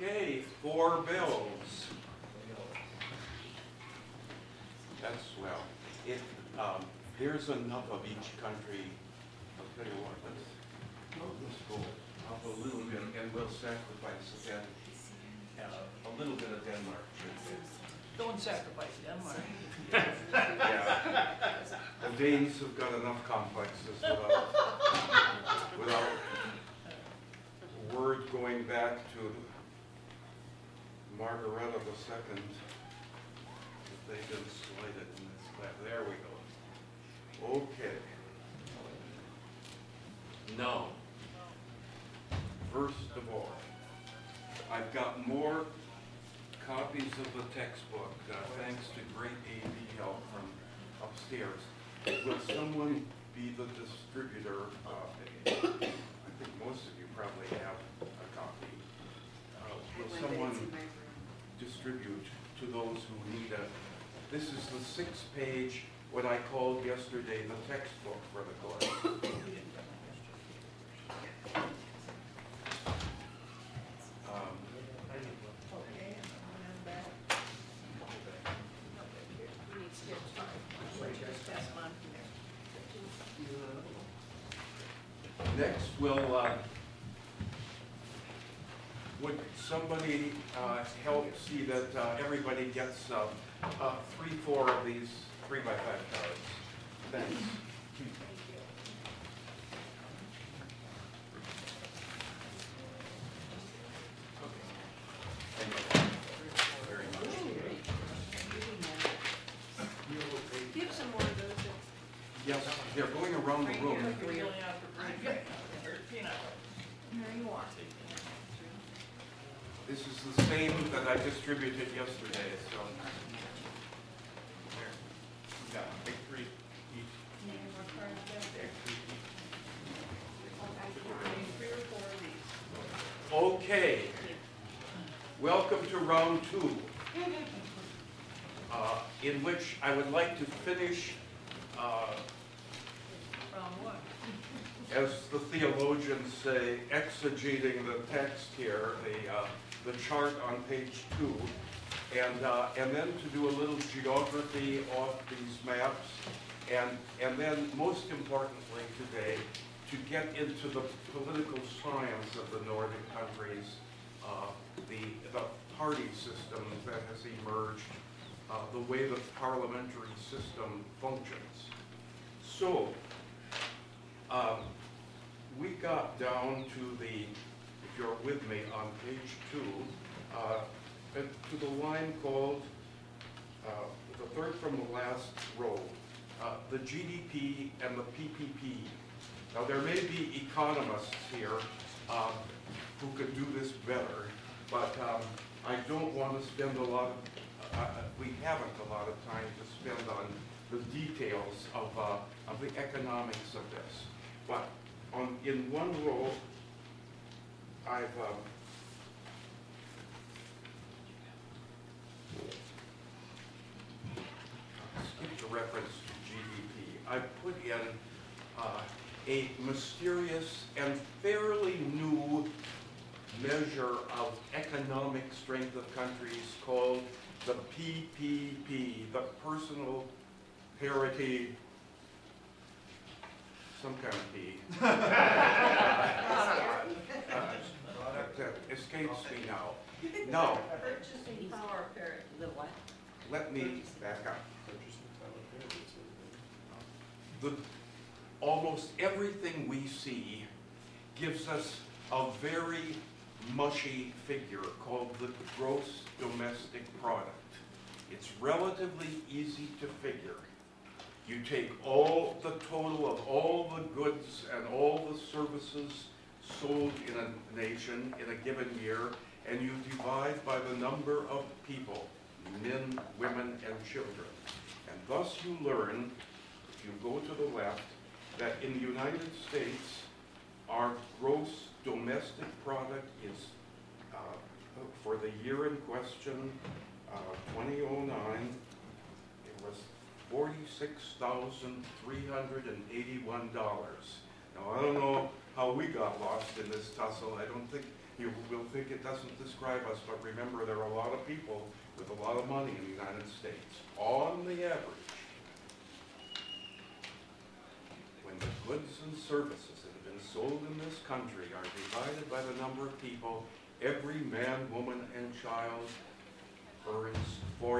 Okay, 4 bills. That's swell. There's enough of each country. I'll tell you what, let's go up a little bit and we'll sacrifice again a little bit of Denmark. Don't sacrifice Denmark. Yeah. The Danes have got enough complexes without word going back to Margareta II. They've been slighted in this class. There we go. Okay. Now, first of all, I've got more copies of the textbook, thanks to great AV help from upstairs. Will someone be the distributor? I think most of you probably have a copy. Will someone distribute to those who need it? This is the 6-page, what I called yesterday, the textbook for the course. Next, would somebody help see that everybody gets 3-4 of these 3x5 cards? Thanks. Very much. Give some more of those. Yes, they're going around the room. Here you are. This is the same that I distributed yesterday, so. There. Yeah, take 3 each. Okay. Welcome to round 2, in which I would like to finish, Round what? as the theologians say, exegeting the text here, the chart on page 2, and then to do a little geography of these maps, and then most importantly today, to get into the political science of the northern countries, the party system that has emerged, the way the parliamentary system functions. So, we got down to if you're with me on page 2, to the line called, the third from the last row, the GDP and the PPP. Now there may be economists here who could do this better, but I don't want to spend a lot of, we haven't a lot of time to spend on the details of the economics of this. But in one row, I've skipped the reference to GDP. I put in a mysterious and fairly new measure of economic strength of countries called the PPP, the Personal Parity, some kind of P. That escapes me now. No. Purchasing power parity. The what? Let me back up. Almost everything we see gives us a very mushy figure called the gross domestic product. It's relatively easy to figure. You take all the total of all the goods and all the services sold in a nation in a given year, and you divide by the number of people, men, women, and children. And thus you learn, if you go to the left, that in the United States, our gross domestic product is, for the year in question, 2009, it was $46,381. Now, I don't know how we got lost in this tussle. I don't think You will think it doesn't describe us, but remember, there are a lot of people with a lot of money in the United States. On the average, when the goods and services that have been sold in this country are divided by the number of people, every man, woman, and child earns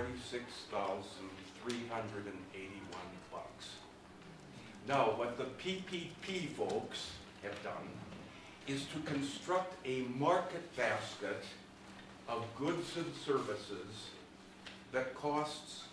$46,381. Now, what the PPP folks have done is to construct a market basket of goods and services that costs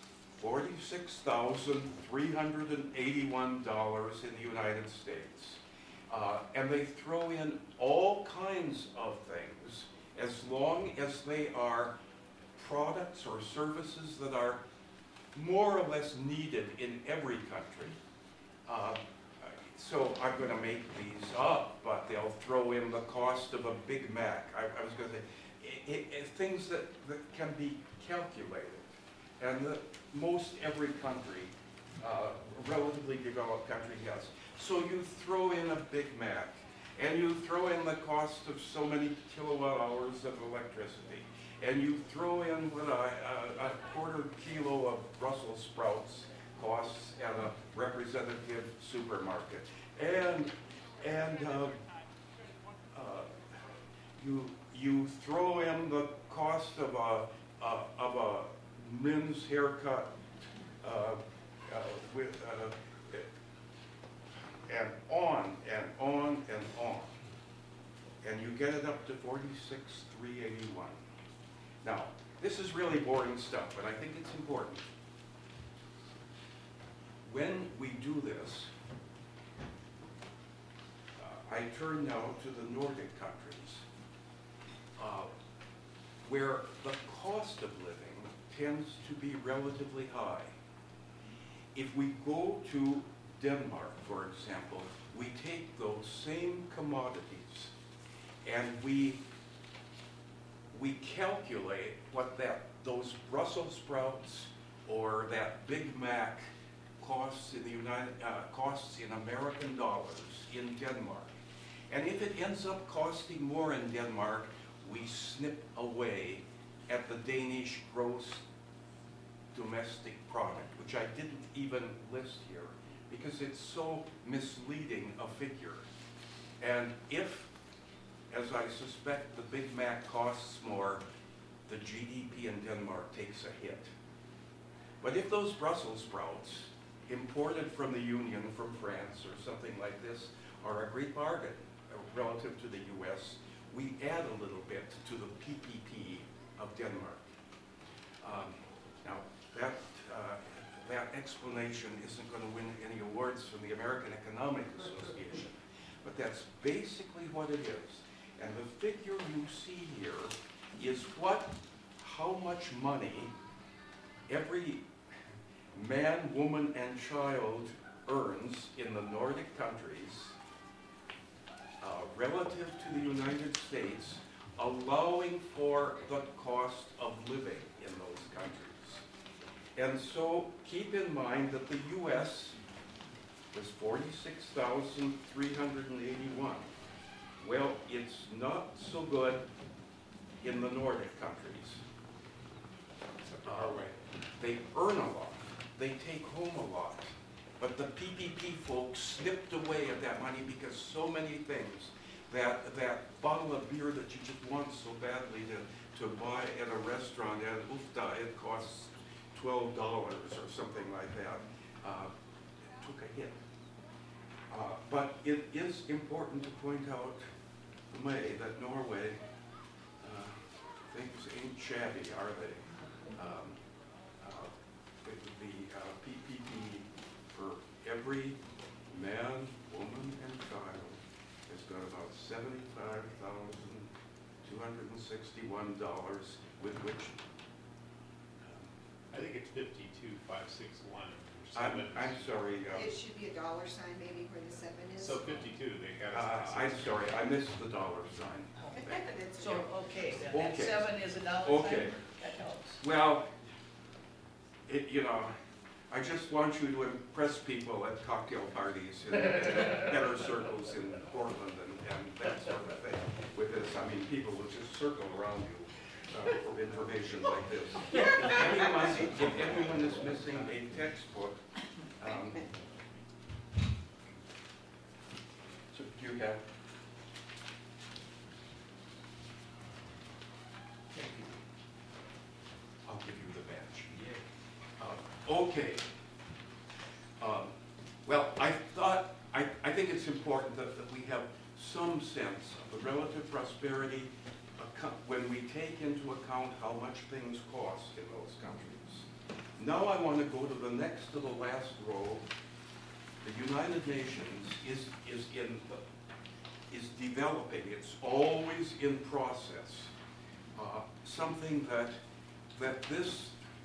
$46,381 in the United States. And they throw in all kinds of things as long as they are products or services that are more or less needed in every country. So I'm going to make these up, but they'll throw in the cost of a Big Mac. I was going to say, things that can be calculated. And that most every country, relatively developed country, has. So you throw in a Big Mac, and you throw in the cost of so many kilowatt hours of electricity, and you throw in what a quarter kilo of Brussels sprouts costs at a representative supermarket, and you throw in the cost of a men's haircut and on and on and on, and you get it up to $46,381. Now, this is really boring stuff, but I think it's important. When we do this, I turn now to the Nordic countries, where the cost of living tends to be relatively high. If we go to Denmark, for example, we take those same commodities and we calculate what those Brussels sprouts or that Big Mac costs in American dollars in Denmark. And if it ends up costing more in Denmark, we snip away at the Danish gross domestic product, which I didn't even list here because it's so misleading a figure. And if, as I suspect, the Big Mac costs more, the GDP in Denmark takes a hit. But if those Brussels sprouts imported from the Union, from France or something like this, are a great bargain relative to the US, we add a little bit to the PPP of Denmark. Now, that explanation isn't going to win any awards from the American Economic Association, but that's basically what it is. And the figure you see here is how much money every man, woman, and child earns in the Nordic countries relative to the United States, allowing for the cost of living in those countries. And so keep in mind that the US was $46,381. Well, it's not so good in the Nordic countries. They earn a lot. They take home a lot. But the PPP folks snipped away at that money because so many things, that bottle of beer that you just want so badly to buy at a restaurant at Ufta, it costs $12 or something like that, took a hit. But it is important to point out, May, that Norway, things ain't shabby, are they? The PPP for every man, woman, and child has got about $75,261, with which I think it's 52,561. I'm sorry. It should be a dollar sign maybe where the 7 is. So 52, they got us. I'm sorry, I missed the dollar sign. That's So, okay. okay, then that Okay. 7 is a dollar Okay. sign? That helps. Well, I just want you to impress people at cocktail parties in better circles in Portland and that sort of thing with this. I mean, people will just circle around you for information like this. If anyone is missing a textbook, so do you have? I'll give you the badge. Okay. Well, I think it's important that we have some sense of the relative prosperity when we take into account how much things cost in those countries. Now I want to go to the next to the last row. The United Nations is developing. It's always in process. Something that this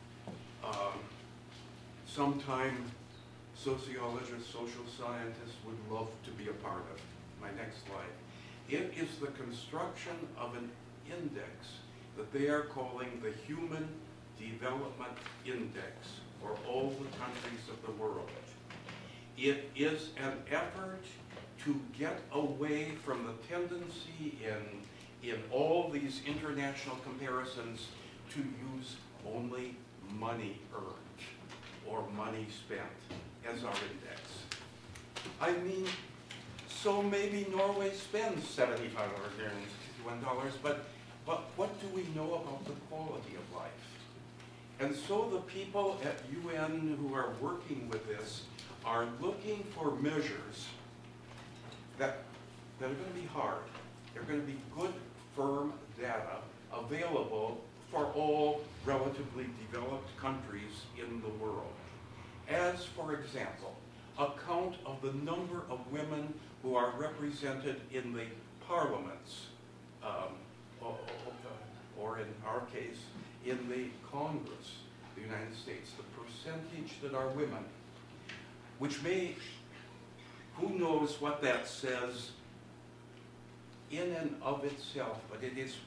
sometime sociologists, social scientists would love to be a part of. My next slide. It is the construction of an index that they are calling the Human Development Index for all the countries of the world. It is an effort to get away from the tendency in all these international comparisons to use only money earned or money spent as our index. I mean, so maybe Norway spends $7,561, but what do we know about the quality of life? And so the people at UN who are working with this are looking for measures that are going to be hard. They're going to be good, firm data available for all relatively developed countries in the world. As, for example, a count of the number of women who are represented in the parliaments, or in our case, in the Congress of the United States, the percentage that are women, which may, who knows what that says in and of itself, but it is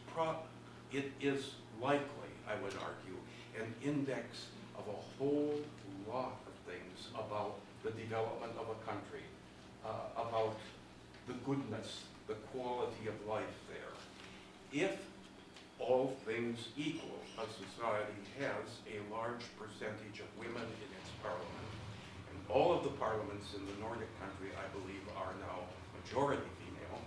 likely, I would argue, an index of a whole lot of things about the development of a country, about the goodness, the quality of life there. If all things equal, a society has a large percentage of women in its parliament, and all of the parliaments in the Nordic country, I believe, are now majority female,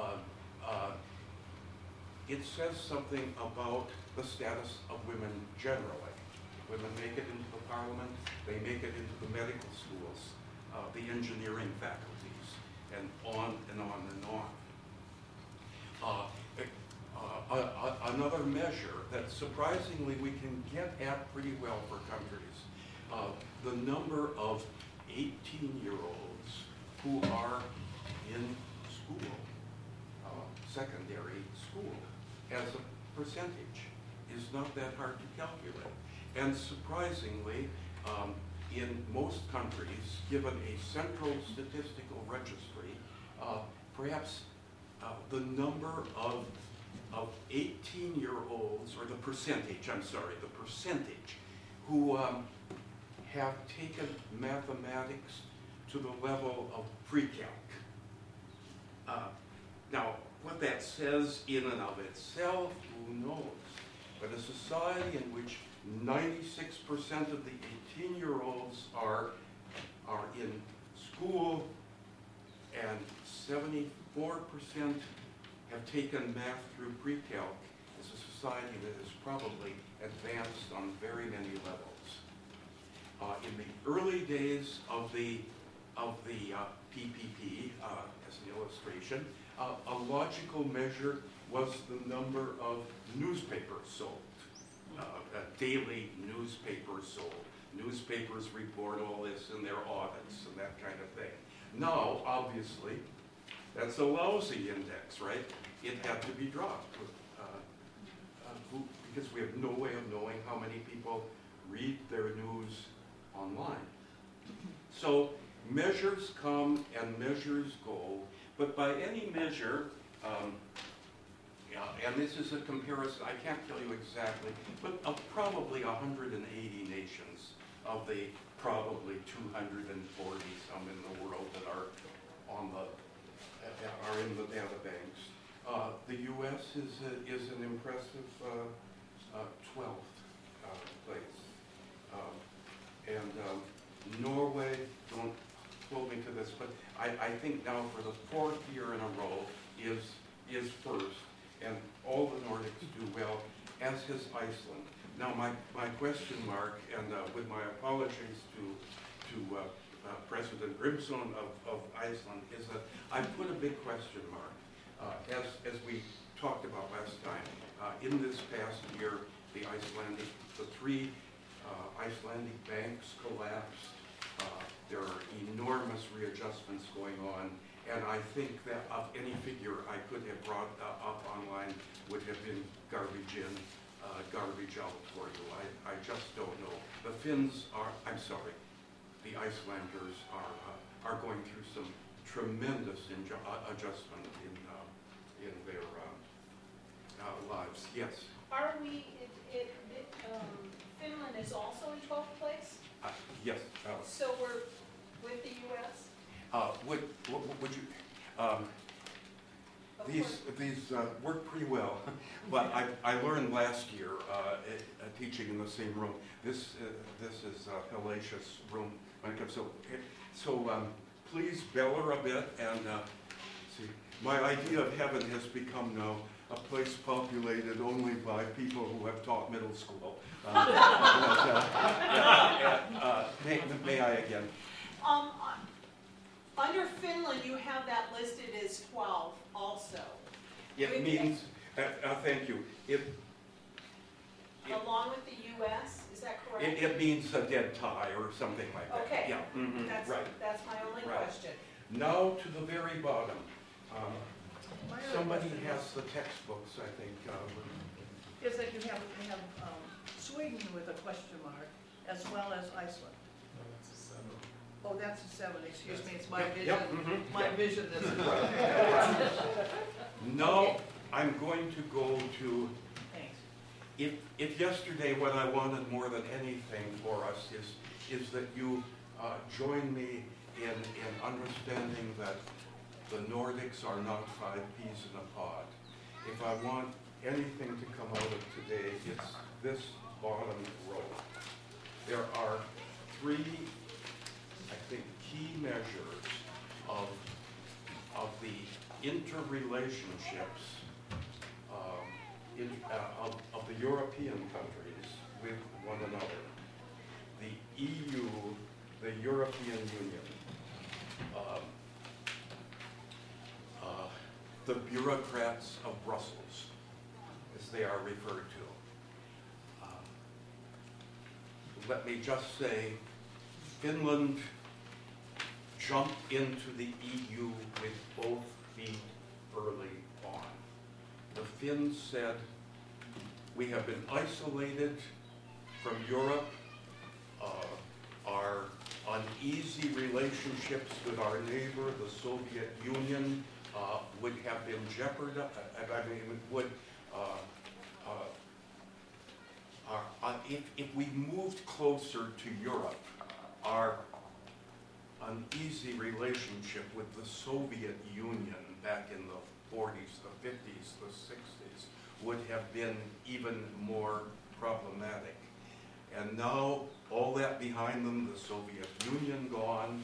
it says something about the status of women generally. Women make it into the parliament, they make it into the medical schools, the engineering faculties, and on and on and on. Another measure that surprisingly we can get at pretty well for countries, the number of 18-year-olds who are in school, secondary school, as a percentage is not that hard to calculate. And surprisingly, in most countries, given a central statistical registry, perhaps the number of 18-year-olds, or the percentage who have taken mathematics to the level of pre-calc. Now, what that says in and of itself, who knows? But a society in which 96% of the 18-year-olds are in school and 74% have taken math through pre-calc is a society that is probably advanced on very many levels. In the early days of the PPP, as an illustration, a logical measure was the number of newspapers sold, daily newspapers sold. Newspapers report all this in their audits and that kind of thing. Now, obviously, that's a lousy index, right? It had to be dropped because we have no way of knowing how many people read their news online. So measures come and measures go, but by any measure, and this is a comparison, I can't tell you exactly, but of probably 180 nations of the probably 240 some in the world that are on the are in the data banks. The U.S. is an impressive 12th place. And Norway, don't hold me to this, but I think now for the 4th year in a row is first, and all the Nordics do well, as has Iceland. Now my question mark, and with my apologies to President Grimson of Iceland, is that I put a big question mark, as we talked about last time. In this past year, the 3 Icelandic banks collapsed. There are enormous readjustments going on, and I think that of any figure I could have brought up online would have been garbage in, garbage out for you. I just don't know. The Finns are, I'm sorry, the Icelanders are going through some tremendous adjustment in their lives. Yes. Are we, Finland is also in 12th place? Yes. So we're with the US? Would you? Of These course. work pretty well, but I learned last year teaching in the same room. This is a hellacious room when it comes to so please bellow a bit and see. My idea of heaven has become now a place populated only by people who have taught middle school. May I again? Under Finland, you have that listed as 12 also. It means, thank you. Along with the US, is that correct? It means a dead tie or something like that. Okay. Yeah. Mhm, right. That's my only Right. question. Now to the very bottom. My other Somebody question has the textbooks, I think. Is that you have Sweden with a question mark, as well as Iceland. Oh, that's a 7, excuse me, it's my Yep, vision. yep, mhm, My yep. vision is. Now I'm going to go to, Thanks. if yesterday what I wanted more than anything for us is that you join me in understanding that the Nordics are not 5 peas in a pod. If I want anything to come out of today, it's this bottom row. There are 3, I think, key measures of the interrelationships of the European countries with one another. The EU, the European Union, the bureaucrats of Brussels, as they are referred to. Let me just say, Finland jumped into the EU with both feet early on. The Finns said, we have been isolated from Europe. Our uneasy relationships with our neighbor, the Soviet Union, would have been jeopardized. If we moved closer to Europe, our uneasy relationship with the Soviet Union back in the 40s, the 50s, the 60s would have been even more problematic. And now, all that behind them, the Soviet Union gone,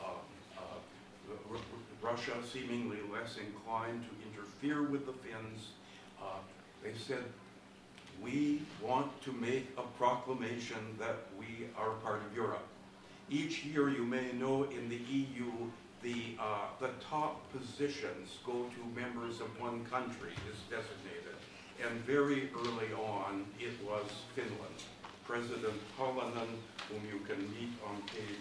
Russia seemingly less inclined to interfere with the Finns, they said, we want to make a proclamation that we are part of Europe. Each year, you may know, in the EU, the top positions go to members of one country is designated. And very early on, it was Finland. President Halonen, whom you can meet on page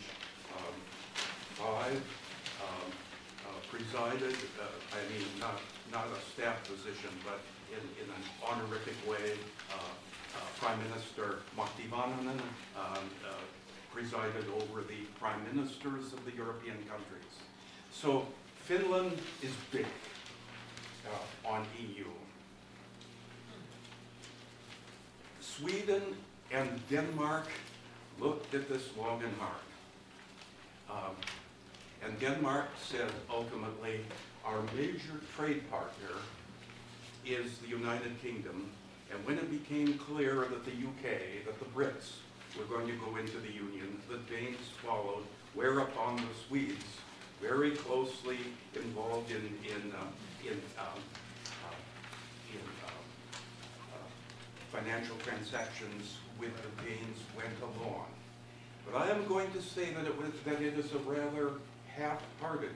5, presided, not a staff position, but in an honorific way, Prime Minister Matti Vanhanen presided over the prime ministers of the European countries. So Finland is big on EU. Sweden and Denmark looked at this long and hard. And Denmark said ultimately, our major trade partner is the United Kingdom. And when it became clear that the UK, that the Brits were going to go into the Union, the Danes followed, whereupon the Swedes, very closely involved in financial transactions with the Danes, went along. But I am going to say that it is a rather half-hearted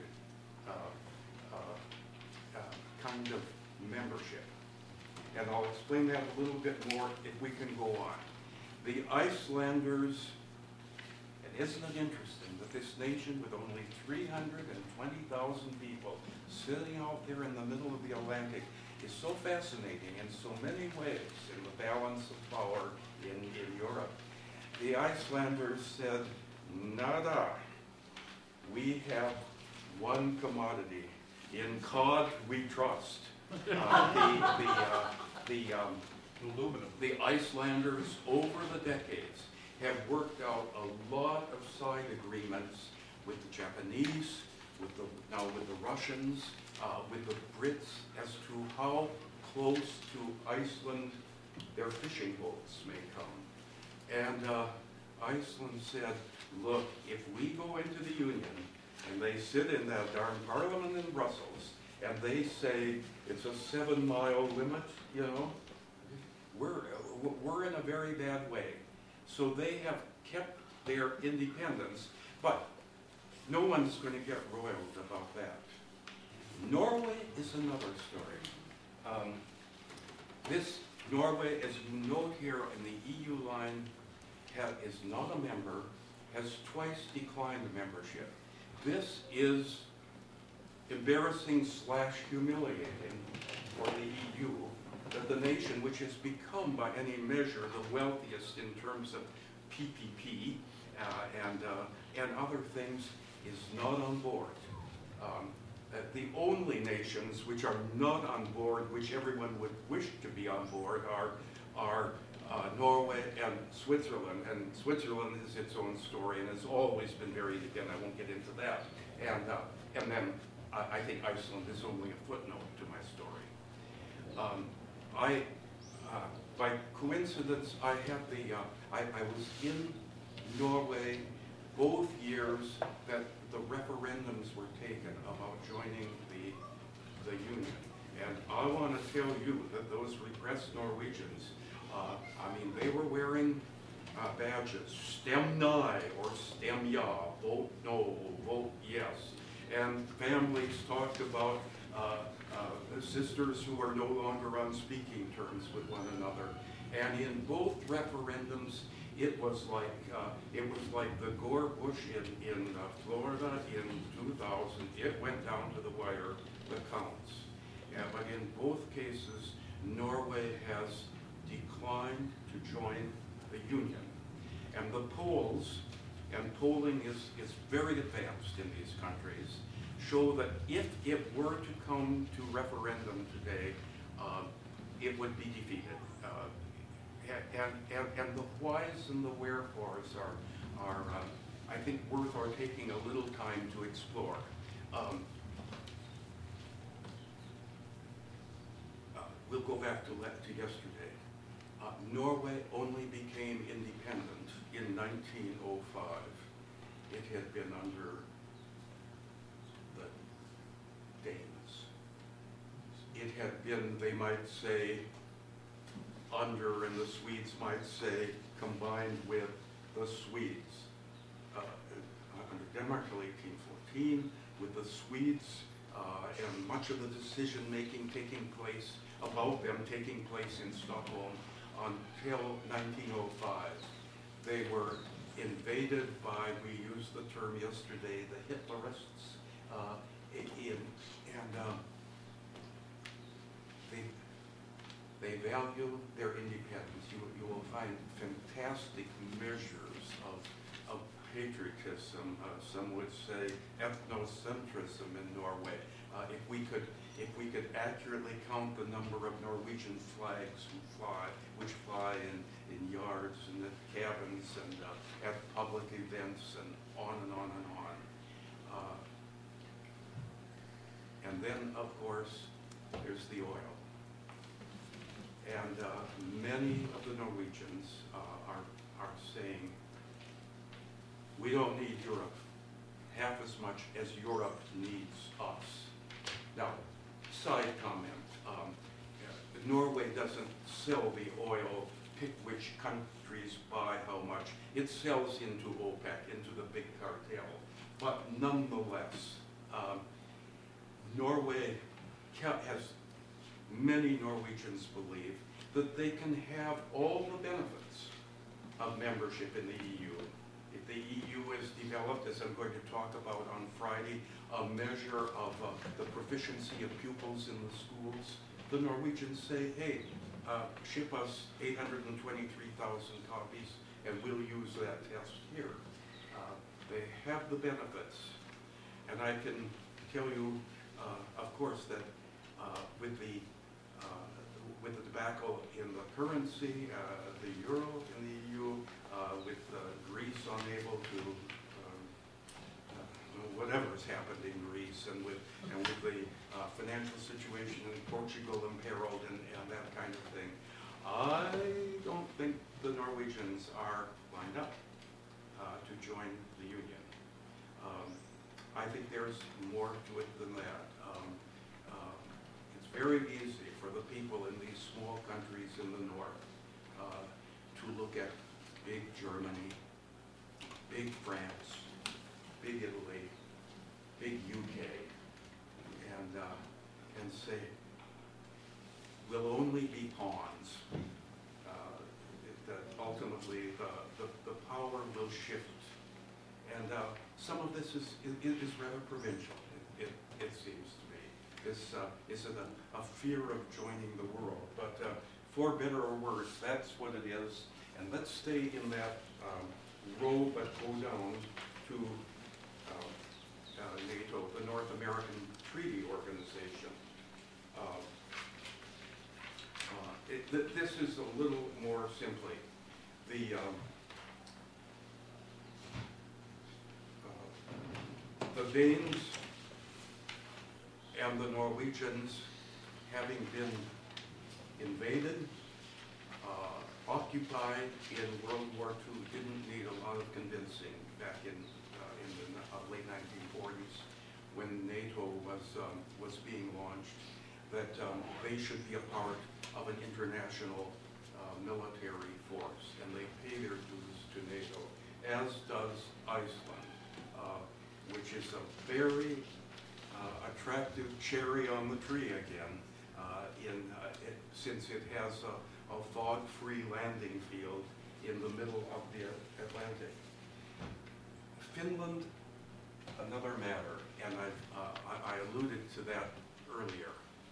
kind of membership. And I'll explain that a little bit more if we can go on. The Icelanders, and isn't it interesting that this nation with only 320,000 people sitting out there in the middle of the Atlantic is so fascinating in so many ways in the balance of power in Europe. The Icelanders said, nada, we have one commodity. In cod we trust. Aluminum. The Icelanders, over the decades, have worked out a lot of side agreements with the Japanese, now with the Russians, with the Brits, as to how close to Iceland their fishing boats may come. And Iceland said, look, if we go into the Union, and they sit in that darn parliament in Brussels, and they say it's a 7-mile limit, you know, we're in a very bad way. So they have kept their independence, but no one's going to get roiled about that. Norway is another story. This Norway, as you note here in the EU line, is not a member, has twice declined membership. This is embarrassing / humiliating for the EU, that the nation which has become by any measure the wealthiest in terms of PPP and other things is not on board. The only nations which are not on board, which everyone would wish to be on board, are Norway and Switzerland. And Switzerland is its own story and has always been very, again, I won't get into that. And then I think Iceland is only a footnote to my story. By coincidence, I was in Norway both years that the referendums were taken about joining the Union. And I want to tell you that those repressed Norwegians, they were wearing badges, stem nei or stem ja, vote no, vote yes. And families talked about sisters who are no longer on speaking terms with one another. And in both referendums, it was like the Gore Bush in Florida in 2000. It went down to the wire, the counts. But in both cases, Norway has declined to join the Union. And the polls, and polling is very advanced in these countries, show that if it were to come to referendum today, it would be defeated. And the whys and the wherefores are I think, worth our taking a little time to explore. We'll go back to yesterday. Norway only became independent in 1905. It had been under the Danes. It had been, they might say, under, and the Swedes might say, combined with the Swedes. Under Denmark till 1814, with the Swedes and much of the decision-making taking place, about them taking place in Stockholm until 1905. They were invaded by, we used the term yesterday, the Hitlerists, they value their independence. You will find fantastic measures of patriotism, some would say ethnocentrism in Norway. If we could accurately count the number of Norwegian flags which fly in yards and at cabins and at public events and on and on and on. And then, of course, there's the oil. And many of the Norwegians are saying, we don't need Europe half as much as Europe needs us. Now, side comment, Norway doesn't sell the oil, pick which countries buy how much. It sells into OPEC, into the big cartel. But nonetheless, Norway has, many Norwegians believe that they can have all the benefits of membership in the EU. If the EU is developed, as I'm going to talk about on Friday, a measure of the proficiency of pupils in the schools, the Norwegians say, hey, ship us 823,000 copies and we'll use that test here. They have the benefits. And I can tell you, of course, that with the tobacco in the currency, the euro in the EU, with Greece unable to, whatever has happened in Greece, and with the financial situation in Portugal imperiled and that kind of thing, I don't think the Norwegians are lined up to join the Union. I think there's more to it than that. It's very easy for the people in these small countries in the north to look at big Germany, big France, big Italy, big UK, and say, we'll only be pawns. That ultimately the power will shift. And some of this is rather provincial, it seems to me. This isn't a fear of joining the world, but for better or worse, that's what it is. And let's stay in that row, but go down to NATO, the North American Treaty Organization. This is a little more simply. The Danes and the Norwegians, having been invaded, occupied in World War II, didn't need a lot of convincing back in the late 1940s when NATO was being launched, that they should be a part of an international military force, and they pay their dues to NATO, as does Iceland, which is a very attractive cherry on the tree again, since it has a fog-free landing field in the middle of the Atlantic. Finland, another matter, and I alluded to that earlier.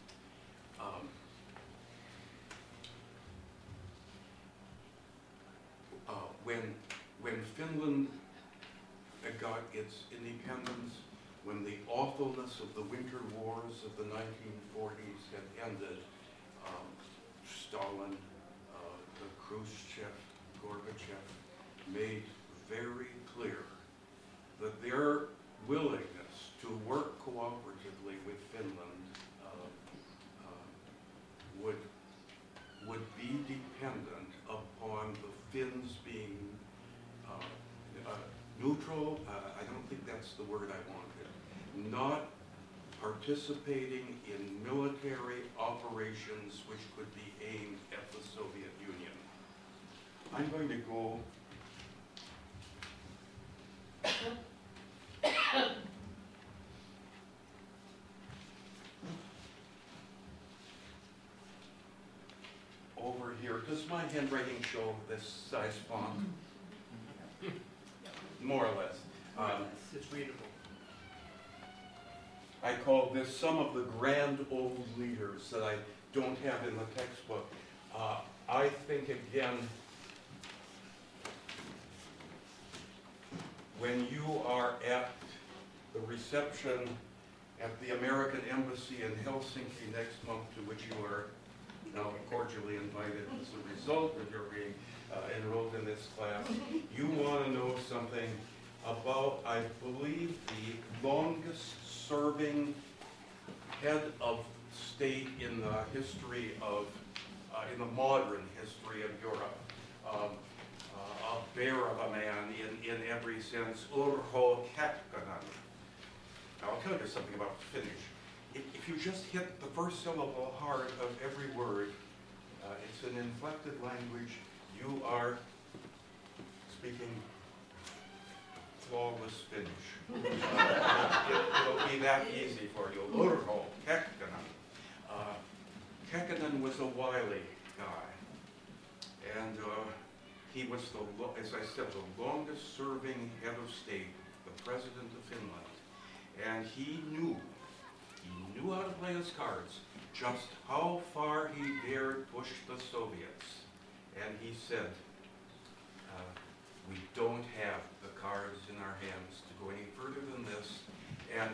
When Finland got its independence, when the awfulness of the winter wars of the 1940s had ended, Stalin, Khrushchev, Gorbachev made very clear that their willingness to work cooperatively with Finland would be dependent upon the Finns being neutral. I don't think that's the word I wanted. Not participating in military operations which could be aimed at the Soviet Union. I'm going to go over here. Does my handwriting show this size font? More or less. It's readable. I call this some of the grand old leaders that I don't have in the textbook. I think, again, when you are at the reception at the American Embassy in Helsinki next month, to which you are now cordially invited as a result of your being enrolled in this class, you want to know something about, I believe, the longest serving head of state in the history of, in the modern history of Europe. A bear of a man in every sense, Urho Kekkonen. Now I'll tell you something about Finnish. If you just hit the first syllable hard of every word, it's an inflected language. You are speaking flawless Finnish. It'll be that easy for you. Urho Kekkonen. Kekkonen was a wily guy, and he was, as I said, the longest serving head of state, the president of Finland, and he knew how to play his cards, just how far he dared push the Soviets. And he said, we don't have the cards in our hands to go any further than this. And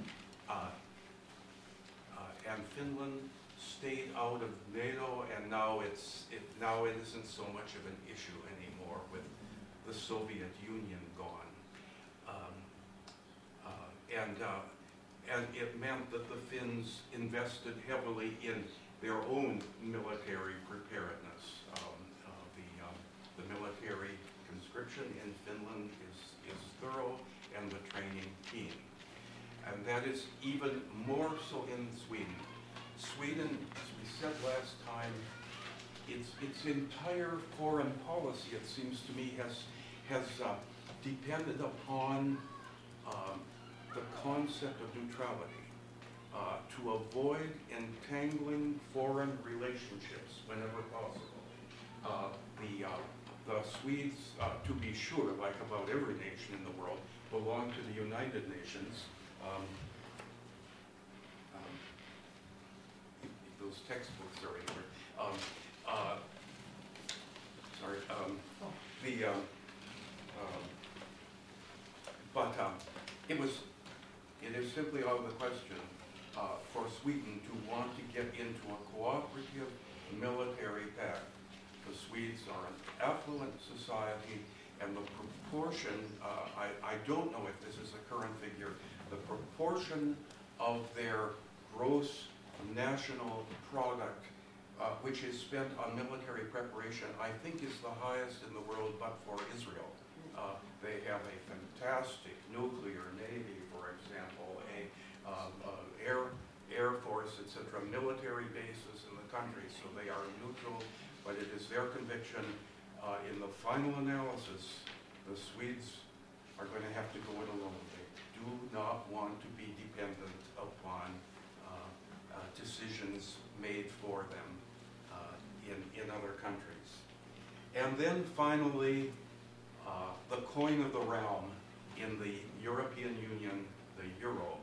and Finland stayed out of NATO, and now it isn't so much of an issue anymore with the Soviet Union gone. And it meant that the Finns invested heavily in their own military preparedness. The military conscription in Finland is thorough, and the training keen. And that is even more so in Sweden. Sweden, as we said last time, its entire foreign policy, it seems to me, has depended upon the concept of neutrality, to avoid entangling foreign relationships whenever possible. The Swedes, to be sure, like about every nation in the world, belong to the United Nations. Those textbooks are in there. Sorry. It is simply out of the question for Sweden to want to get into a cooperative military pact. The Swedes are an affluent society, and the proportion, I don't know if this is a current figure, the proportion of their gross national product which is spent on military preparation, I think is the highest in the world but for Israel. They have a fantastic nuclear navy, for example, air force, etc., military bases in the country, so they are neutral, but it is their conviction in the final analysis, the Swedes are going to have to go it alone. They do not want to be dependent upon decisions made for them in other countries. And then finally, the coin of the realm in the European Union, the euro.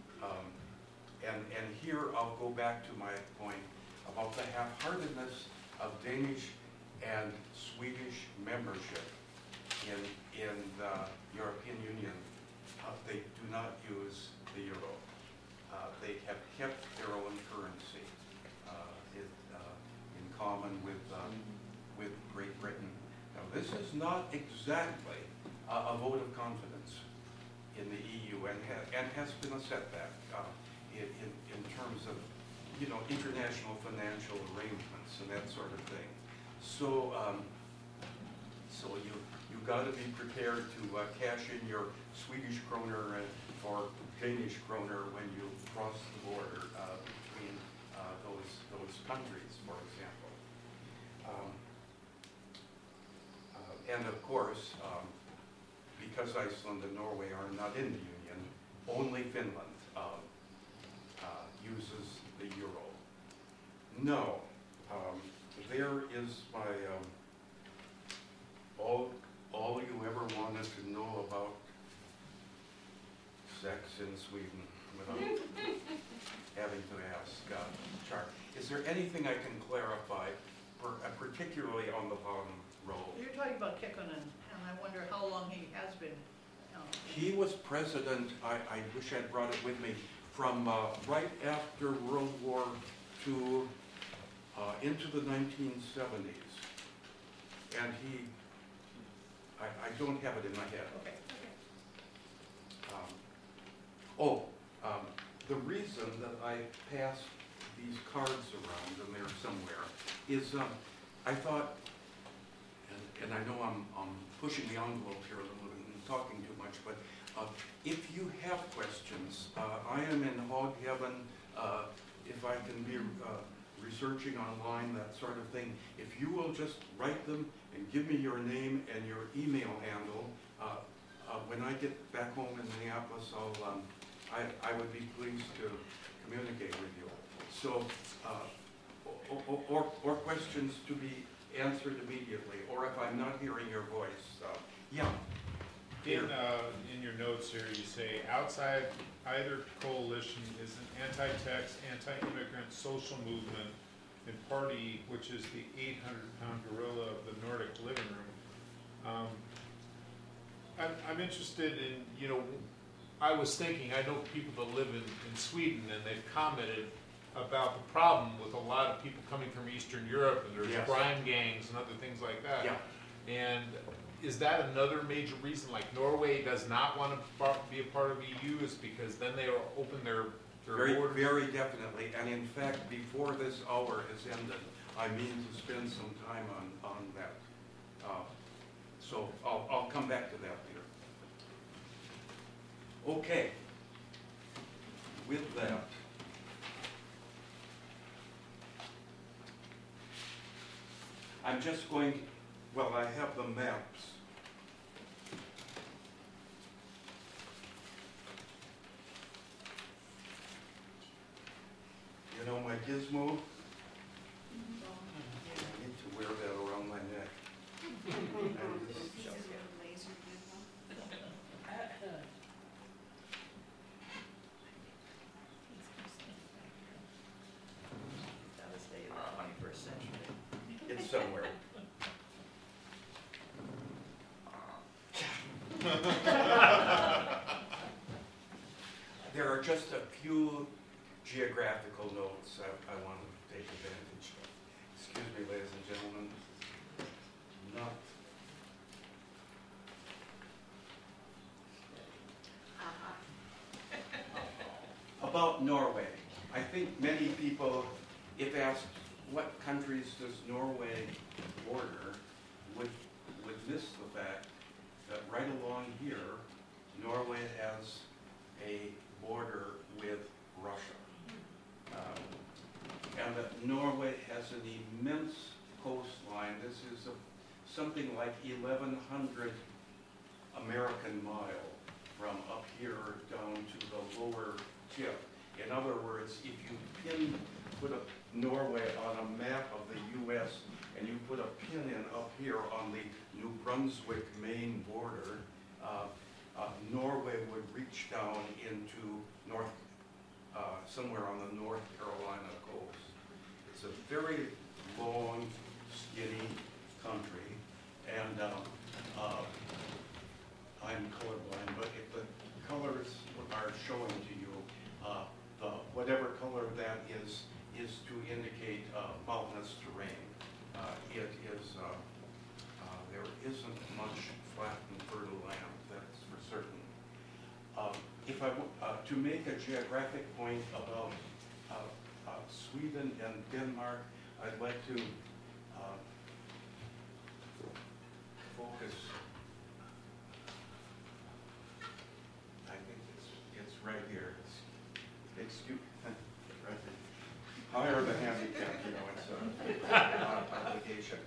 And here I'll go back to my point about the half-heartedness of Danish and Swedish membership in the European Union. They do not use the euro. They have kept their own currency in common with Great Britain. Now, this is not exactly a vote of confidence in the EU, and has been a setback in terms of, international financial arrangements and that sort of thing. So, you've got to be prepared to cash in your Swedish kroner for Danish kroner when you cross the border between those countries, for example. And of course, because Iceland and Norway are not in the Union, only Finland uses the euro. No, there is my all you ever wanted to know about sex in Sweden without having to ask Char. Is there anything I can clarify, particularly on the bottom row? You're talking about Kekkonen, and I wonder how long he has been. He was president, I wish I'd brought it with me, from right after World War II into the 1970s. And I don't have it in my head. Okay. the reason that I passed these cards around, and they're somewhere, is I thought, and I know I'm pushing the envelope here a little bit and talking too much, but if you have questions, I am in hog heaven. If I can be researching online, that sort of thing, if you will just write them and give me your name and your email handle, when I get back home in Minneapolis, I would be pleased to communicate with you. So, or questions to be answered immediately, or if I'm not hearing your voice, yeah. In your notes here, you say outside either coalition is an anti-tax, anti-immigrant social movement and party, which is the 800-pound gorilla of the Nordic living room. I'm interested in, you know, I was thinking, I know people that live in Sweden, and they've commented about the problem with a lot of people coming from Eastern Europe, and there's Yes. crime gangs and other things like that. Yeah. And is that another major reason, like Norway does not want to be a part of EU, is because then they will open their Very, borders? very definitely, and in fact, before this hour is ended, I mean to spend some time on that. So I'll come back to that later. Okay. With that, I'm just going, well, I have the maps. You know my gizmo? I need to wear that around my neck. And this- Pieces of laser good one. That was the 21st century. It's somewhere. There are just a few geographical notes I want to take advantage of. Excuse me, ladies and gentlemen. Not. About Norway. I think many people, if asked what countries does Norway border, would miss the fact that right along here, Norway has a border with Russia. And that Norway has an immense coastline. This is something like 1,100 American mile from up here down to the lower tip. In other words, if you put a Norway on a map of the U.S. and you put a pin in up here on the New Brunswick, Maine border, Norway would reach down into somewhere on the North Carolina coast. It's a very long, skinny country, and I'm colorblind, but if the colors are showing to you, whatever color that is to indicate mountainous terrain. It is, there isn't much flat and fertile land, that's for certain. If I to make a geographic point about Sweden and Denmark, I'd like to focus. I think it's right here. Excuse, right there. Hire the handicap, you know, it's an obligation.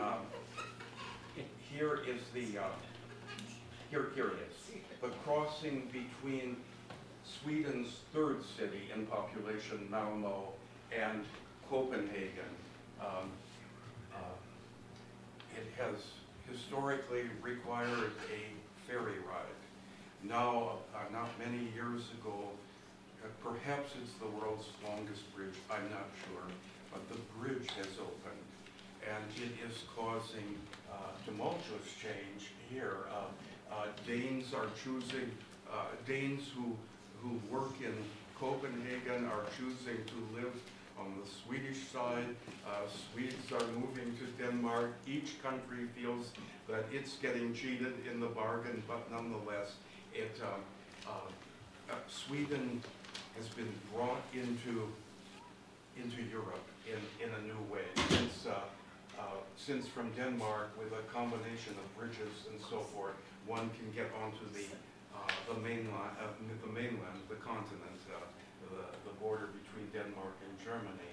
Here is the, here it is. The crossing between Sweden's third city in population, Malmö, and Copenhagen. It has historically required a ferry ride. Now, not many years ago, perhaps it's the world's longest bridge, I'm not sure, but the bridge has opened, and it is causing tumultuous change here. Danes are choosing, Danes who work in Copenhagen are choosing to live on the Swedish side. Swedes are moving to Denmark. Each country feels that it's getting cheated in the bargain, but nonetheless, Sweden has been brought into Europe in a new way. Since from Denmark, with a combination of bridges and so forth, one can get onto the mainland, the continent, the border between Denmark and Germany.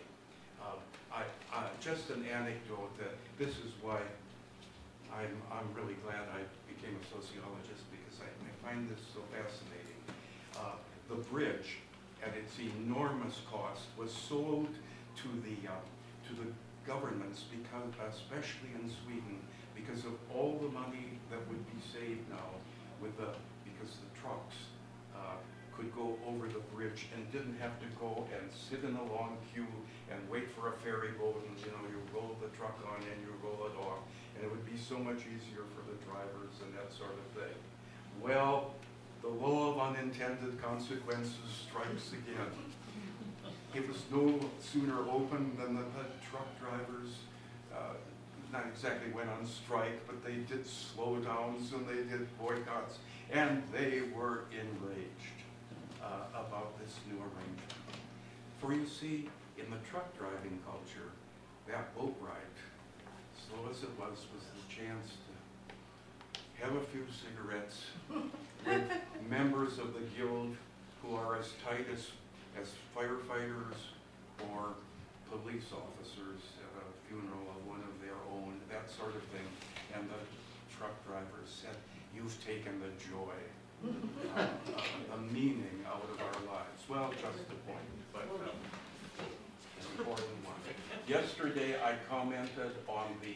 Just an anecdote that this is why I'm really glad I became a sociologist, because I find this so fascinating. The bridge, at its enormous cost, was sold to the governments, because, especially in Sweden, because of all the money that would be saved now because the trucks could go over the bridge and didn't have to go and sit in a long queue and wait for a ferry boat, and you roll the truck on and you roll it off, and it would be so much easier for the drivers and that sort of thing. Well, the law of unintended consequences strikes again. It was no sooner opened than the truck drivers not exactly went on strike, but they did slowdowns and they did boycotts, and they were enraged about this new arrangement. For you see, in the truck driving culture, that boat ride, slow as it was the chance to have a few cigarettes with members of the guild who are as tight as firefighters or police officers at a funeral of one of their own, that sort of thing. And the truck drivers said, "You've taken the joy, the meaning out of our lives." Well, just a point, but an important one. Yesterday, I commented on the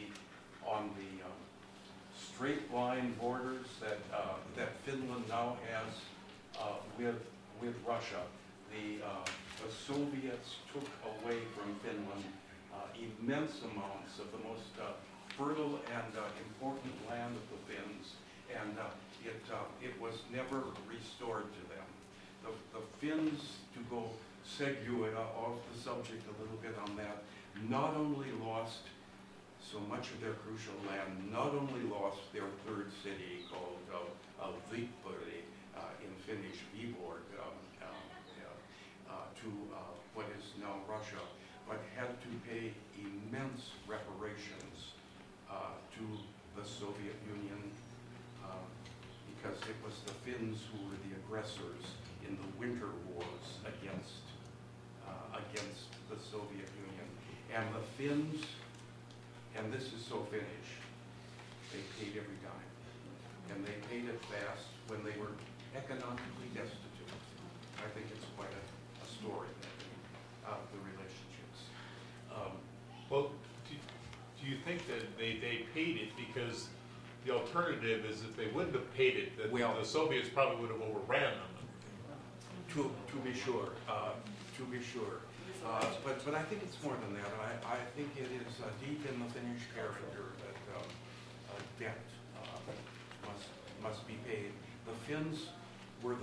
straight line borders that Finland now has with Russia. The Soviets took away from Finland immense amounts of the most fertile and important land of the Finns, and it was never restored to them. The Finns, to go segue off the subject a little bit on that, not only lost so much of their crucial land, not only lost their third city called Viipuri, in Finnish Viborg, to what is now Russia, but had to pay immense reparations to the Soviet Union because it was the Finns who were the aggressors in the winter wars against the Soviet Union. And the Finns, and this is so Finnish, they paid every dime. And they paid it fast when they were economically destitute. I think it's quite a story of the relationships. Well, do you think that they paid it because the alternative is if they wouldn't have paid it, that Well, the Soviets probably would have overran them? To be sure, but I think it's more than that. I think it is deep in the Finnish character that debt must be paid. The Finns were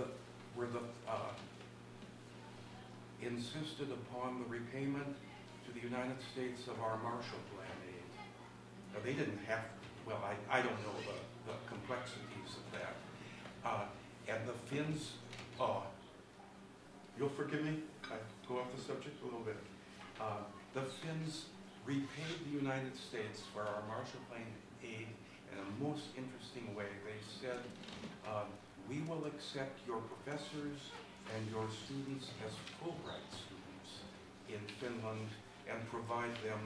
insisted upon the repayment to the United States of our Marshall Plan aid. Now, they didn't have to. Well, I don't know the complexities of that. And the Finns, you'll forgive me, I go off the subject a little bit. The Finns repaid the United States for our Marshall Plan aid in a most interesting way. They said, we will accept your professors and your students as Fulbright students in Finland and provide them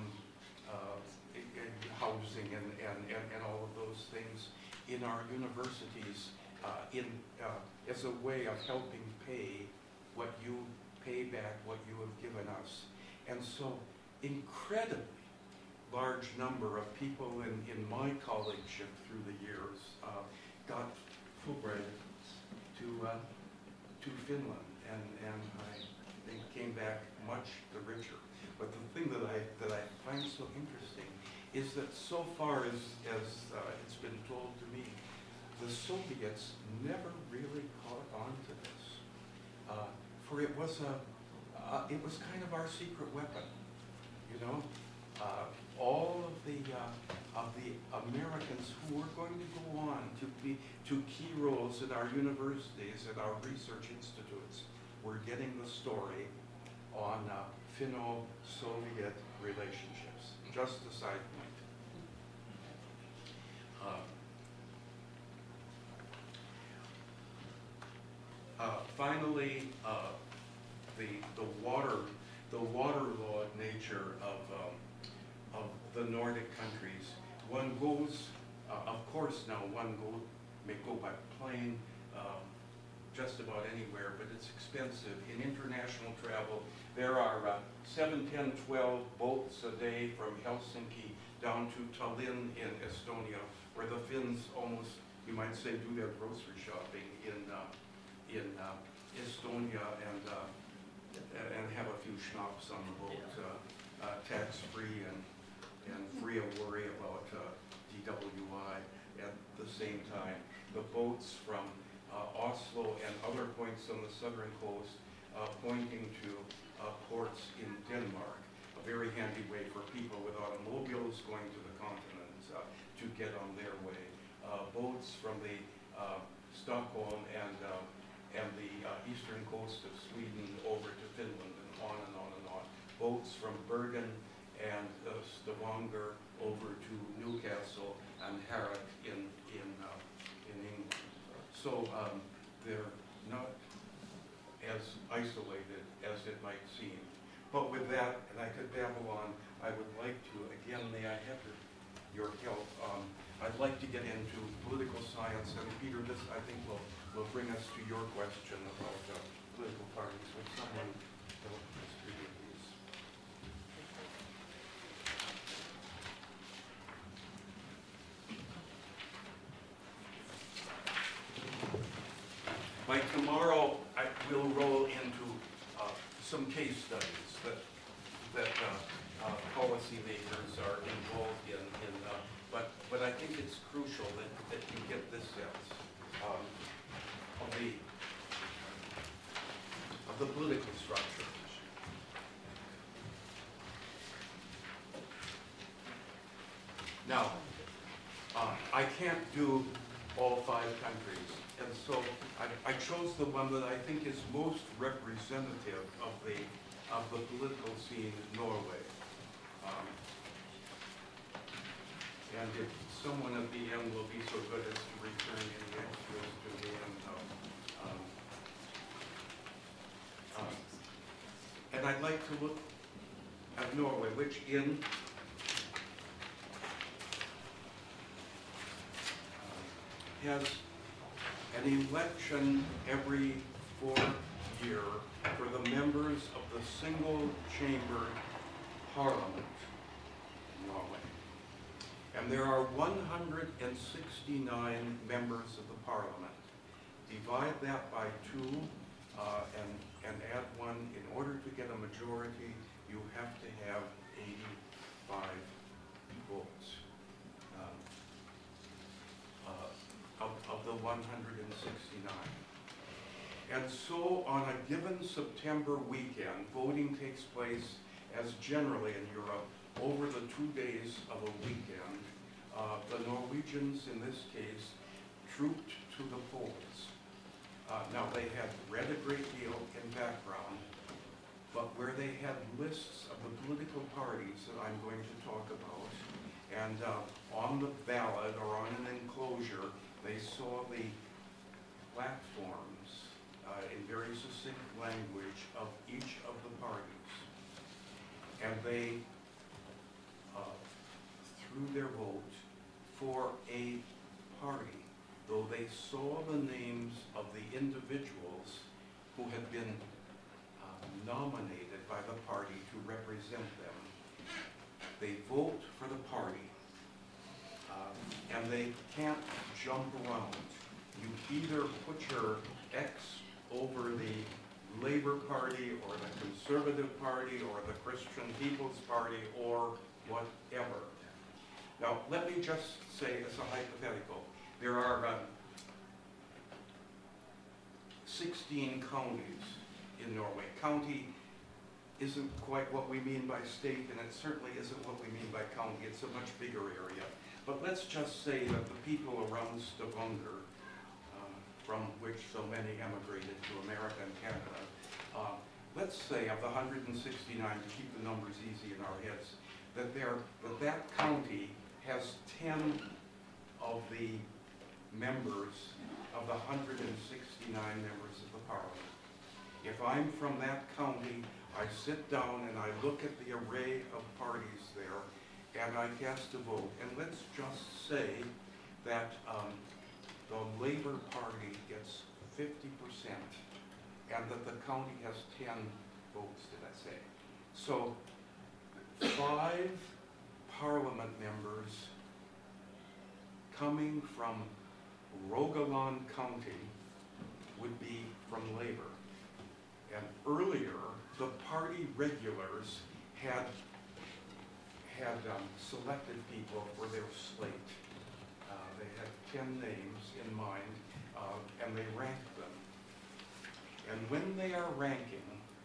housing and all of those things in our universities as a way of helping pay back what you have given us. And so incredibly large number of people in my collegeship through the years got Fulbright to Finland, and they came back much the richer. But the thing that I find so interesting is that so far as it's been told to me, the Soviets never really caught on to this, for it was kind of our secret weapon, you know. All of the Americans who were going to go on to key roles at our universities, at our research institutes, we're getting the story on Finno-Soviet relationships. Just a side point. Finally, the waterlogged nature of the Nordic countries. One goes, of course, now may go by plane just about anywhere, but it's expensive. In international travel, there are 7, 10, 12 boats a day from Helsinki down to Tallinn in Estonia, where the Finns almost, you might say, do their grocery shopping in Estonia and have a few schnapps on the boat, tax-free and free of worry about DWI at the same time. The boats from Oslo and other points on the southern coast pointing to ports in Denmark, a very handy way for people with automobiles going to the continent to get on their way. Boats from the Stockholm and the eastern coast of Sweden over to Finland and on and on and on. Boats from Bergen and Stavanger over to Newcastle and Harwich in England. So they're not as isolated as it might seem. But with that, and I could babble on, I would like to, again, may I have your help? I'd like to get into political science, and Peter, this I think will bring us to your question about political parties. Would someone help us with these? By tomorrow, I will roll into some case studies that policymakers are involved in but I think it's crucial that you get this sense of the political structure. Now, I can't do all 5 countries, and so I chose the one that I think is most representative of the political scene in Norway. And if someone at the end will be so good as to return any extras to me, and I'd like to look at Norway, which has an election every 4th year for the members of the single-chambered parliament in Norway. And there are 169 members of the parliament. Divide that by 2 and add 1. In order to get a majority, you have to have 85 votes of the 169. And so on a given September weekend, voting takes place, as generally in Europe, over the 2 days of a weekend. The Norwegians, in this case, trooped to the polls. Now, they had read a great deal in background, but where they had lists of the political parties that I'm going to talk about, and on the ballot or on an enclosure, they saw the platforms in very succinct language of each of the parties. And they threw their vote for a party, though they saw the names of the individuals who had been nominated by the party to represent them. They vote for the party, and they can't jump around. You either put your X over the Labour Party or the Conservative Party or the Christian People's Party or whatever. Now, let me just say as a hypothetical, there are 16 counties in Norway. County isn't quite what we mean by state, and it certainly isn't what we mean by county. It's a much bigger area. But let's just say that the people around Stavanger, from which so many emigrated to America and Canada, let's say of the 169, to keep the numbers easy in our heads, that county has 10 of the members of the 169 members of the parliament. If I'm from that county, I sit down and I look at the array of parties there and I cast a vote. And let's just say that the Labor Party gets 50% and that the county has 10 votes, did I say? So 5 parliament members coming from Rogaland County would be from Labor. And earlier, the party regulars had selected people for their slate. They had 10 names in mind, and they ranked them. And when they are ranking,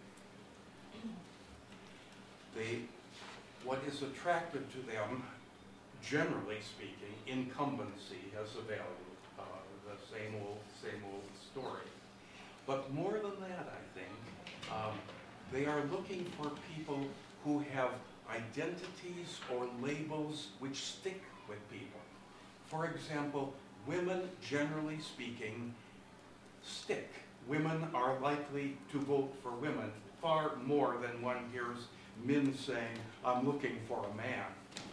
what is attractive to them, generally speaking, incumbency has a value. The same old story. But more than that, I think, they are looking for people who have identities or labels which stick with people. For example, women, generally speaking, stick. Women are likely to vote for women far more than one hears men saying, I'm looking for a man,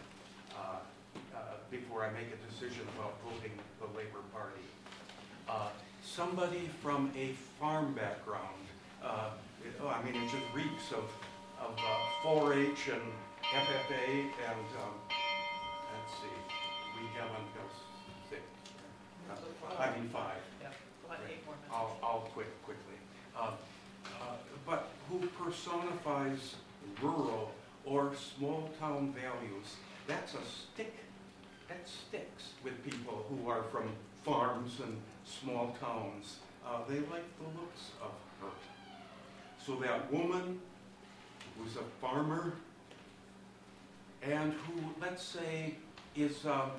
before I make a decision about voting the Labor Party. Somebody from a farm background, it just reeks of 4-H and FFA and, let's see, we haven't, 6, 5. Yeah, about 8 more minutes. I'll quit quickly. But who personifies rural or small town values, that's a stick. That sticks with people who are from farms and small towns. They like the looks of her. So that woman who's a farmer and who, let's say, is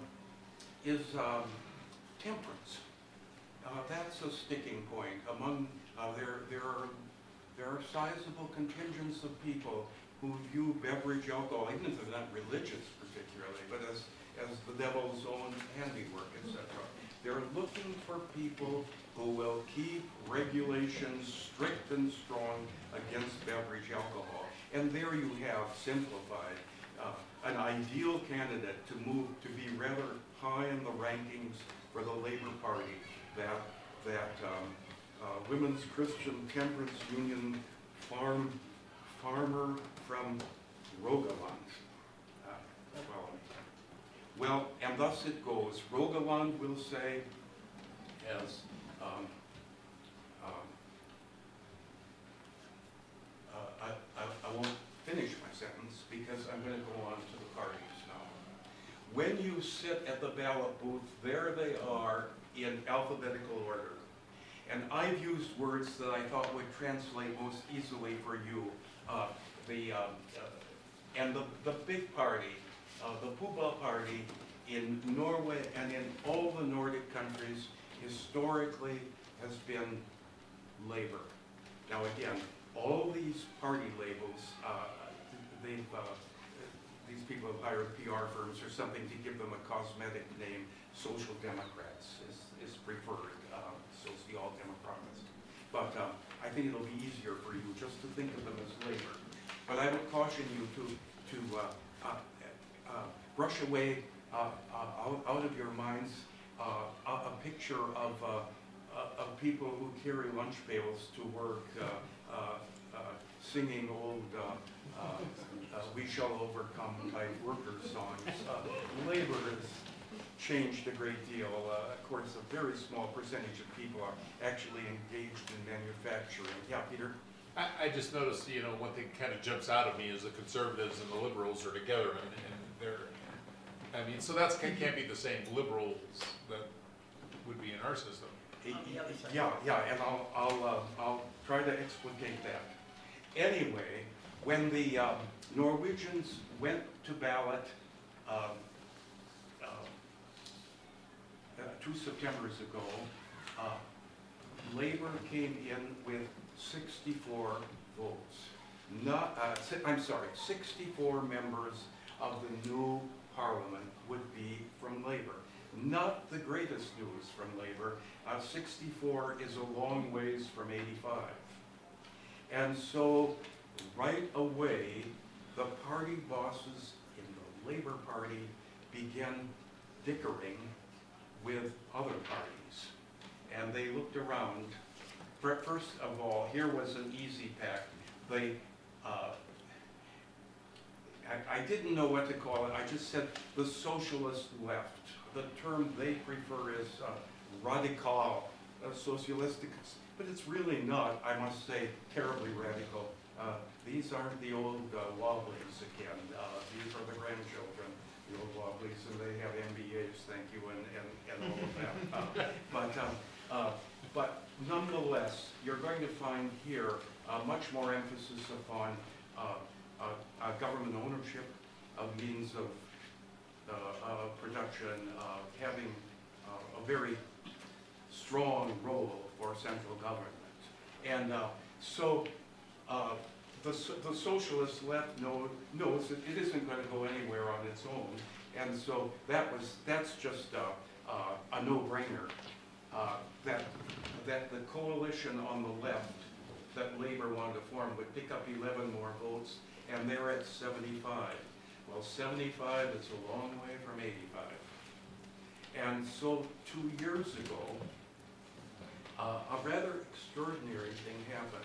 temperance. That's a sticking point among there are sizable contingents of people who view beverage alcohol, even if they're not religious particularly, but as the devil's own handiwork, etc. They're looking for people who will keep regulations strict and strong against beverage alcohol. And there you have simplified an ideal candidate to be rather high in the rankings for the Labor Party, that Women's Christian Temperance Union farmer from Rogaland. Well, and thus it goes. Rogaland will say, as I won't finish my sentence because I'm going to go on to the parties now. When you sit at the ballot booth, there they are in alphabetical order. And I've used words that I thought would translate most easily for you. And the big party, the Pooba Party in Norway and in all the Nordic countries historically has been Labor. Now again, all these party labels, these people have hired PR firms or something to give them a cosmetic name. Social Democrats is preferred, Social Democrats. But I think it'll be easier for you just to think of them as Labor. But I would caution you to brush away out of your minds a picture of people who carry lunch pails to work, singing old "We Shall Overcome" type worker songs. Labor has changed a great deal. Of course, a very small percentage of people are actually engaged in manufacturing. Yeah, Peter? I just noticed, one thing kind of jumps out at me is the conservatives and the liberals are together, and they're, so that's can't be the same liberals that would be in our system. On the other side. Yeah, and I'll try to explicate that. Anyway, when the Norwegians went to ballot 2 Septembers ago, Labor came in with 64 votes. Not, I'm sorry, 64 members of the new parliament would be from Labour. Not the greatest news from Labour. 64 is a long ways from 85. And so right away, the party bosses in the Labour Party began dickering with other parties. And they looked around. First of all, here was an easy pack. They, I didn't know what to call it. I just said the socialist left. The term they prefer is radical, socialistic, but it's really not, I must say, terribly radical. These aren't the old Wobblies again. These are the grandchildren, the old Wobblies, and they have MBAs, thank you, and all of that. But nonetheless, you're going to find here much more emphasis upon government ownership of means of production, having a very strong role for central government. And so the socialist left knows that it isn't going to go anywhere on its own. And so that's just a no-brainer. That the coalition on the left that Labour wanted to form would pick up 11 more votes, and they're at 75. Well, 75 is a long way from 85. And so 2 years ago, a rather extraordinary thing happened.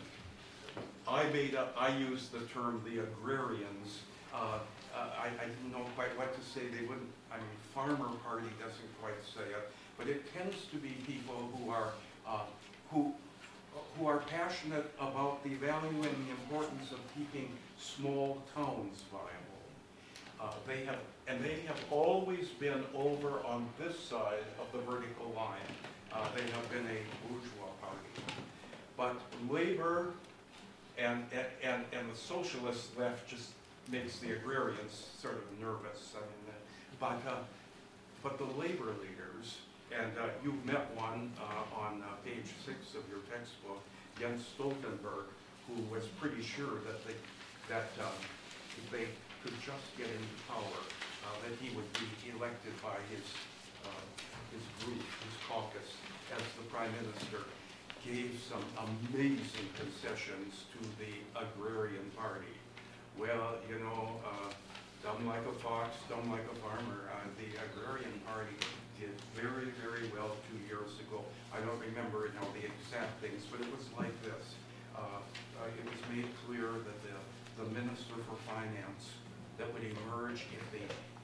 I used the term the agrarians. I didn't know quite what to say. They wouldn't, I mean, Farmer Party doesn't quite say it, but it tends to be people who are passionate about the value and the importance of keeping small towns viable. They have always been over on this side of the vertical line. They have been a bourgeois party. But Labour and the socialist left just makes the agrarians sort of nervous. I mean, but the Labour leaders, and you've met one on page 6 of your textbook, Jens Stoltenberg, who was pretty sure that if they could just get into power, that he would be elected by his group, his caucus, as the prime minister, gave some amazing concessions to the agrarian party. Well, you know, dumb like a fox, dumb like a farmer. The agrarian party did very, very well 2 years ago. I don't remember now the exact things, but it was like this. It was made clear that the Minister for Finance that would emerge if the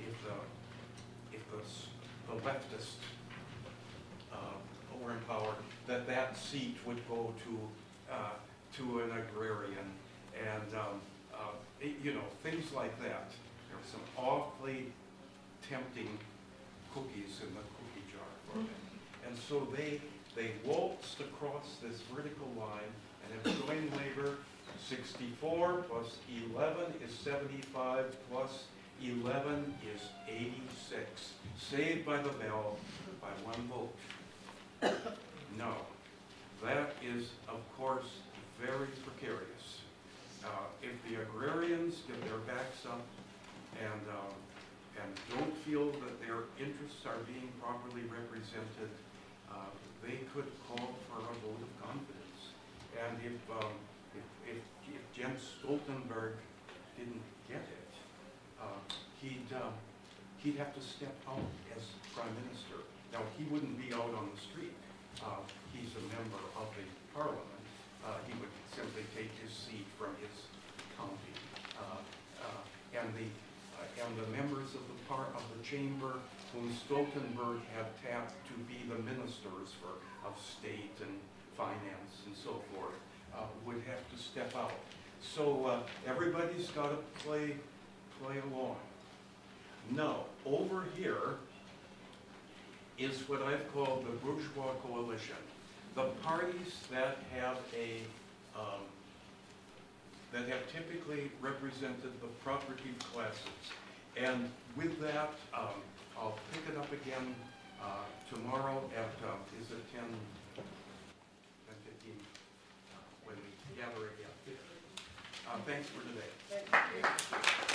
leftist were in power, that seat would go to an agrarian, and you know, things like that. There were some awfully tempting cookies in the cookie jar for them. And so they waltzed across this vertical line and have joined Labour. 64 plus 11 is 75, plus 11 is 86. Saved by the bell by 1 vote. No. That is, of course, very precarious. If the agrarians get their backs up and don't feel that their interests are being properly represented, they could call for a vote of confidence. And if Jens Stoltenberg didn't get it, he'd have to step out as prime minister. Now, he wouldn't be out on the street. He's a member of the parliament. He would simply take his seat from his county. And the members of the chamber whom Stoltenberg had tapped to be the ministers of state and finance and so forth would have to step out. So everybody's got to play along. Now, over here is what I've called the bourgeois coalition. The parties that have typically represented the property classes. And with that, I'll pick it up again tomorrow at, is it 10:15? When we gather again. Thanks for today. Thank you.